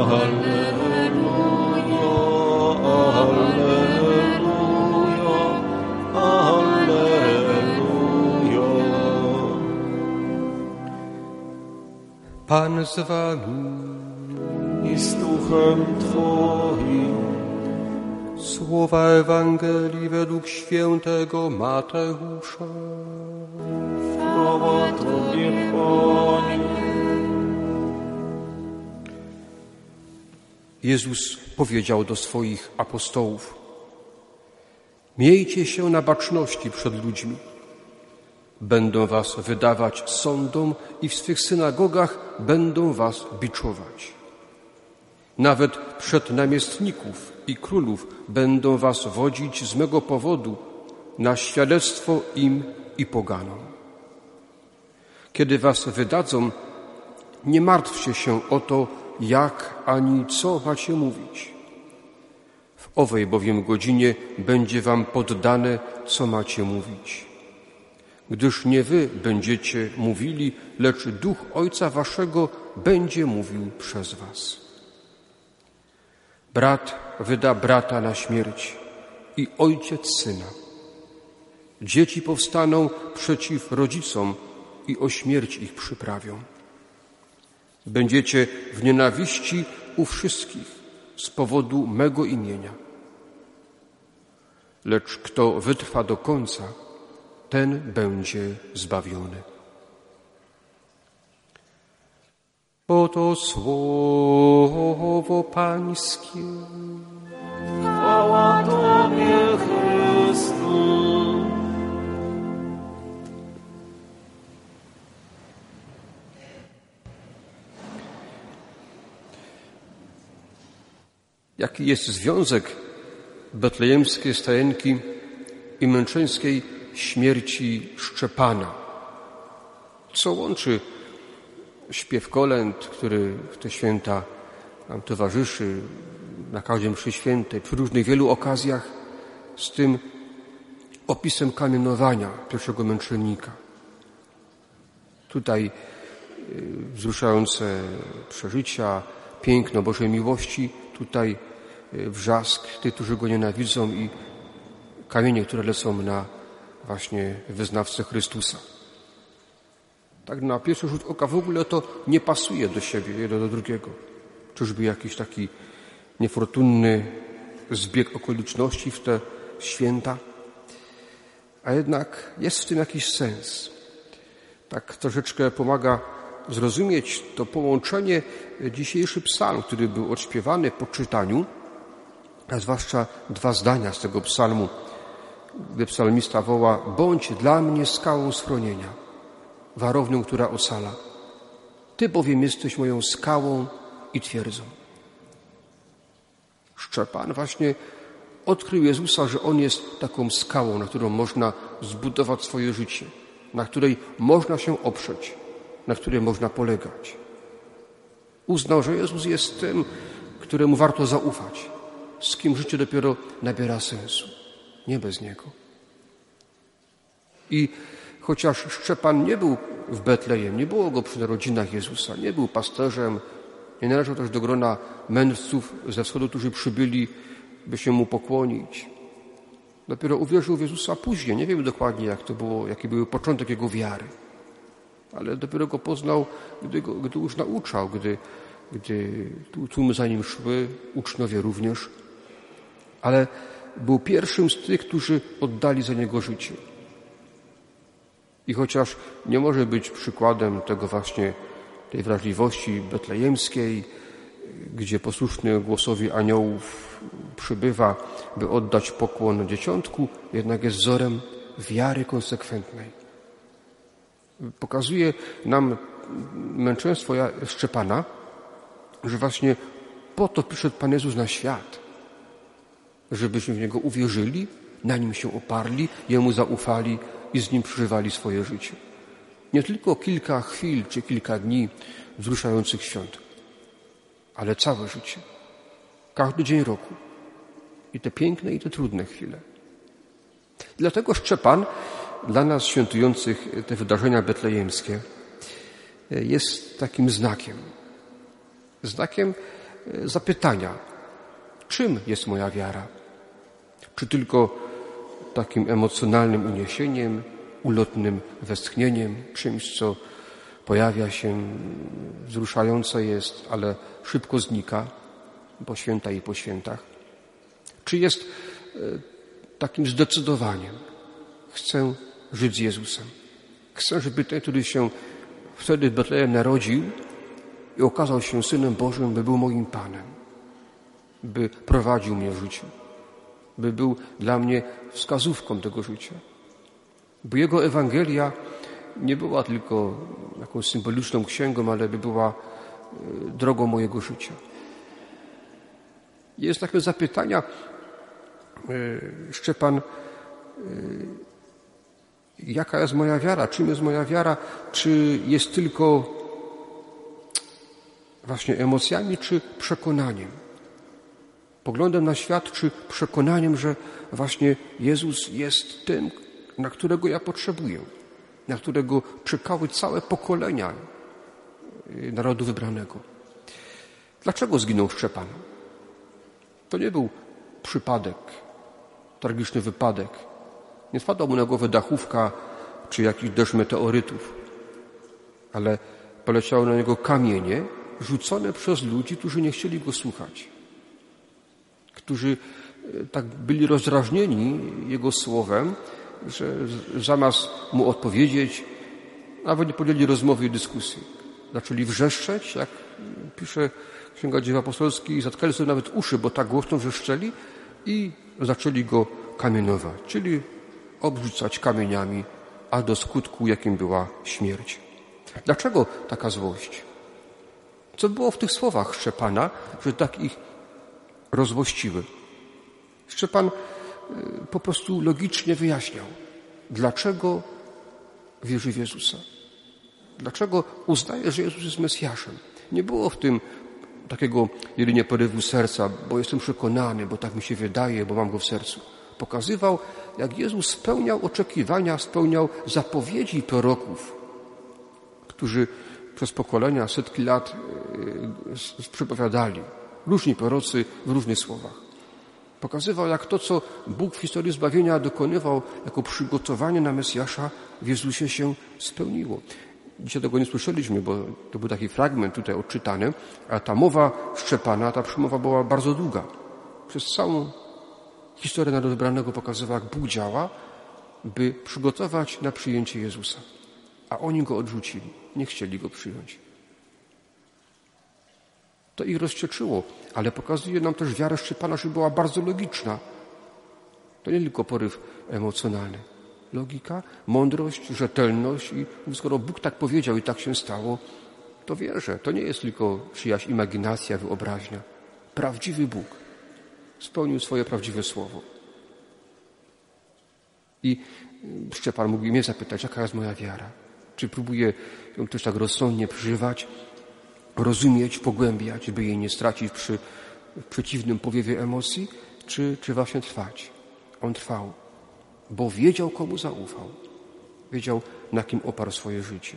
Pan z wami i z duchem Twoim. Słowa Ewangelii według świętego Mateusza. Chwała Tobie, Panie. Jezus powiedział do swoich apostołów: miejcie się na baczności przed ludźmi. Będą was wydawać sądom i w swych synagogach będą was biczować. Nawet przed namiestników i królów będą was wodzić z mego powodu na świadectwo im i poganom. Kiedy was wydadzą, nie martwcie się o to, jak ani co macie mówić. W owej bowiem godzinie będzie wam poddane, co macie mówić. Gdyż nie wy będziecie mówili, lecz Duch Ojca waszego będzie mówił przez was. Brat wyda brata na śmierć i ojciec syna. Dzieci powstaną przeciw rodzicom i o śmierć ich przyprawią. Będziecie w nienawiści u wszystkich z powodu mego imienia. Lecz kto wytrwa do końca, ten będzie zbawiony. Oto słowo Pańskie. Chwała Tobie, Chrystu. Jaki jest związek betlejemskiej stajenki i męczeńskiej śmierci Szczepana? Co łączy śpiew kolęd, który w te święta nam towarzyszy na każdej mszy świętej, przy różnych wielu okazjach, z tym opisem kamienowania pierwszego męczennika? Tutaj wzruszające przeżycia, piękno Bożej miłości, tutaj wrzask tych, którzy Go nienawidzą i kamienie, które lecą na właśnie wyznawcę Chrystusa. Tak na pierwszy rzut oka w ogóle to nie pasuje do siebie, jedno do drugiego. Czyżby jakiś taki niefortunny zbieg okoliczności w te święta? A jednak jest w tym jakiś sens. Tak troszeczkę pomaga zrozumieć to połączenie dzisiejszy psalm, który był odśpiewany po czytaniu, a zwłaszcza dwa zdania z tego psalmu, gdy psalmista woła: bądź dla mnie skałą schronienia, warownią, która ocala. Ty bowiem jesteś moją skałą i twierdzą. Szczepan właśnie odkrył Jezusa, że On jest taką skałą, na którą można zbudować swoje życie, na której można się oprzeć, na której można polegać. Uznał, że Jezus jest tym, któremu warto zaufać, z kim życie dopiero nabiera sensu, nie bez Niego. I chociaż Szczepan nie był w Betlejem, nie było go przy narodzinach Jezusa, nie był pasterzem, nie należał też do grona mędrców ze wschodu, którzy przybyli, by się mu pokłonić. Dopiero uwierzył w Jezusa później. Nie wiem dokładnie, jak to było, jaki był początek jego wiary. Ale dopiero go poznał, gdy już nauczał, gdy tłumy za nim szły, uczniowie również. Ale był pierwszym z tych, którzy oddali za niego życie. I chociaż nie może być przykładem tego właśnie, tej wrażliwości betlejemskiej, gdzie posłuszny głosowi aniołów przybywa, by oddać pokłon dzieciątku, jednak jest wzorem wiary konsekwentnej. Pokazuje nam męczeństwo Szczepana, że właśnie po to przyszedł Pan Jezus na świat, żebyśmy w Niego uwierzyli, na Nim się oparli, Jemu zaufali i z Nim przeżywali swoje życie. Nie tylko kilka chwil czy kilka dni wzruszających świąt, ale całe życie. Każdy dzień roku. I te piękne, i te trudne chwile. Dlatego Szczepan dla nas świętujących te wydarzenia betlejemskie jest takim znakiem. Znakiem zapytania. Czym jest moja wiara? Czy tylko takim emocjonalnym uniesieniem, ulotnym westchnieniem, czymś, co pojawia się, wzruszające jest, ale szybko znika po święta i po świętach? Czy jest takim zdecydowaniem? Chcę żyć z Jezusem. Chcę, żeby ten, który się wtedy w Betlejem narodził i okazał się Synem Bożym, by był moim Panem, by prowadził mnie w życiu, by był dla mnie wskazówką tego życia. By Jego Ewangelia nie była tylko jakąś symboliczną księgą, ale by była drogą mojego życia. Jest takie zapytania, Szczepan, jaka jest moja wiara? Czym jest moja wiara? Czy jest tylko właśnie emocjami, czy przekonaniem? Poglądem na świat, czy przekonaniem, że właśnie Jezus jest tym, na którego ja potrzebuję, na którego czekały całe pokolenia narodu wybranego. Dlaczego zginął Szczepan? To nie był przypadek, tragiczny wypadek. Nie spadła mu na głowę dachówka czy jakiś deszcz meteorytów, ale poleciały na niego kamienie rzucone przez ludzi, którzy nie chcieli go słuchać, którzy tak byli rozdrażnieni jego słowem, że zamiast mu odpowiedzieć, nawet nie podjęli rozmowy i dyskusji. Zaczęli wrzeszczeć, jak pisze Księga Dzieł Apostolskich, zatkali sobie nawet uszy, bo tak głośno wrzeszczeli i zaczęli go kamienować, czyli obrzucać kamieniami, a do skutku, jakim była śmierć. Dlaczego taka złość? Co było w tych słowach Szczepana, że tak ich rozłościły? Szczepan po prostu logicznie wyjaśniał, dlaczego wierzy w Jezusa. Dlaczego uznaje, że Jezus jest Mesjaszem. Nie było w tym takiego jedynie porywu serca, bo jestem przekonany, bo tak mi się wydaje, bo mam go w sercu. Pokazywał, jak Jezus spełniał oczekiwania, spełniał zapowiedzi proroków, którzy przez pokolenia, setki lat przepowiadali. Różni prorocy w różnych słowach. Pokazywał, jak to, co Bóg w historii zbawienia dokonywał jako przygotowanie na Mesjasza, w Jezusie się spełniło. Dzisiaj tego nie słyszeliśmy, bo to był taki fragment tutaj odczytany, a ta mowa Szczepana, ta przemowa była bardzo długa. Przez całą historię narodu wybranego pokazywała, jak Bóg działa, by przygotować na przyjęcie Jezusa. A oni go odrzucili. Nie chcieli go przyjąć. To ich rozcieczyło, ale pokazuje nam też wiarę Szczepana, że była bardzo logiczna. To nie tylko poryw emocjonalny. Logika, mądrość, rzetelność i skoro Bóg tak powiedział i tak się stało, to wierzę. To nie jest tylko czyjaś imaginacja, wyobraźnia. Prawdziwy Bóg spełnił swoje prawdziwe słowo. I Szczepan mógł mnie zapytać, jaka jest moja wiara? Czy próbuję ją też tak rozsądnie przeżywać, rozumieć, pogłębiać, by jej nie stracić przy przeciwnym powiewie emocji, czy właśnie trwać? On trwał, bo wiedział, komu zaufał. Wiedział, na kim oparł swoje życie.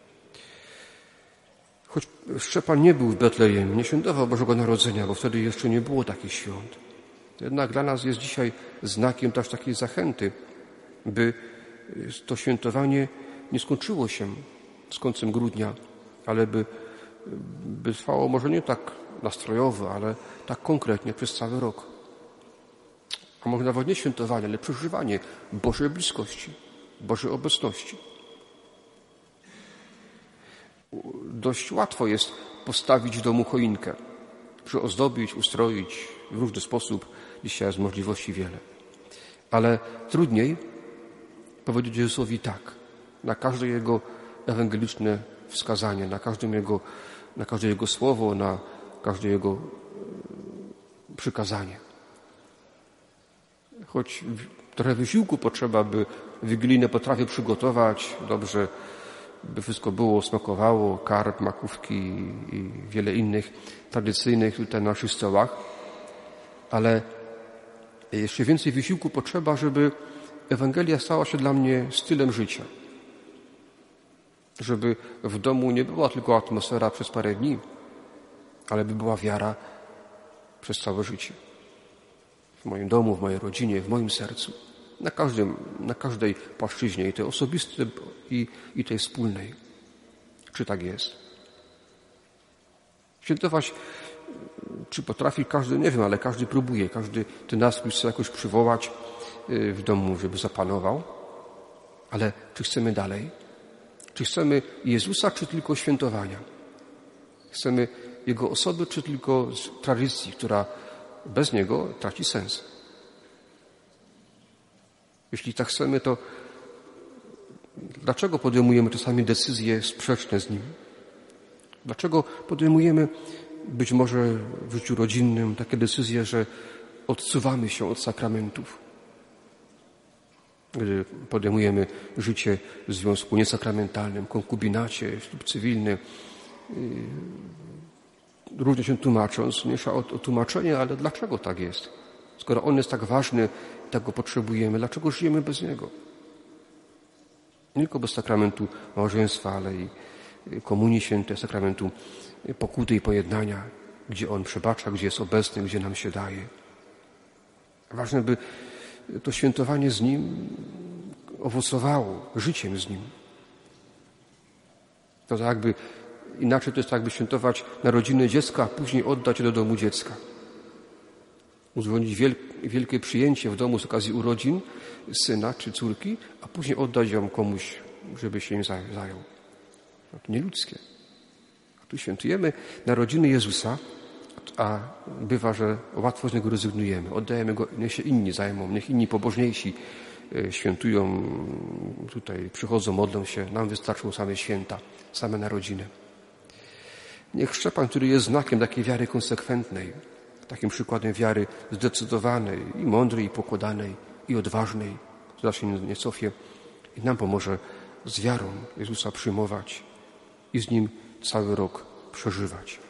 Choć Szczepan nie był w Betlejem, nie świętował Bożego Narodzenia, bo wtedy jeszcze nie było takich świąt. Jednak dla nas jest dzisiaj znakiem też takiej zachęty, by to świętowanie nie skończyło się z końcem grudnia, ale by trwało może nie tak nastrojowo, ale tak konkretnie przez cały rok. A może nawet nie świętowanie, ale przeżywanie Bożej bliskości, Bożej obecności. Dość łatwo jest postawić w domu choinkę, przyozdobić, ustroić w różny sposób. Dzisiaj jest możliwości wiele. Ale trudniej powiedzieć Jezusowi tak, na każde Jego ewangeliczne wskazanie, na każde Jego słowo, na każde Jego przykazanie. Choć trochę wysiłku potrzeba, by wigilijne potrawy przygotować, dobrze, by wszystko było, smakowało, karp, makówki i wiele innych tradycyjnych tutaj na naszych stołach, ale jeszcze więcej wysiłku potrzeba, żeby Ewangelia stała się dla mnie stylem życia. Żeby w domu nie była tylko atmosfera przez parę dni, ale by była wiara przez całe życie. W moim domu, w mojej rodzinie, w moim sercu. Na każdej płaszczyźnie, i tej osobistej, i tej wspólnej. Czy tak jest? Świętować, czy potrafi każdy, nie wiem, ale każdy próbuje. Każdy ten nastrój chce jakoś przywołać w domu, żeby zapanował. Ale czy chcemy dalej? Czy chcemy Jezusa, czy tylko świętowania? Chcemy Jego osoby, czy tylko tradycji, która bez Niego traci sens? Jeśli tak chcemy, to dlaczego podejmujemy czasami decyzje sprzeczne z Nim? Dlaczego podejmujemy być może w życiu rodzinnym takie decyzje, że odsuwamy się od sakramentów? Gdy podejmujemy życie w związku niesakramentalnym, konkubinacie, ślub cywilny, różnie się tłumacząc, mniejsza o tłumaczenie, ale dlaczego tak jest? Skoro On jest tak ważny, tak Go potrzebujemy, dlaczego żyjemy bez Niego? Nie tylko bez sakramentu małżeństwa, ale i Komunii Świętej, sakramentu pokuty i pojednania, gdzie On przebacza, gdzie jest obecny, gdzie nam się daje. Ważne, by to świętowanie z Nim owocowało życiem z Nim. To tak jakby, inaczej to jest tak, jakby świętować narodziny dziecka, a później oddać je do domu dziecka. Uzwolić wielkie przyjęcie w domu z okazji urodzin syna czy córki, a później oddać ją komuś, żeby się nim zajął. No to nieludzkie. A tu świętujemy narodziny Jezusa, a bywa, że łatwo z Niego rezygnujemy. Oddajemy Go, niech się inni zajmą, niech inni pobożniejsi świętują, tutaj przychodzą, modlą się. Nam wystarczą same święta, same narodziny. Niech Szczepan, który jest znakiem takiej wiary konsekwentnej, takim przykładem wiary zdecydowanej i mądrej, i pokładanej, i odważnej, która się nie cofie, i nam pomoże z wiarą Jezusa przyjmować i z Nim cały rok przeżywać.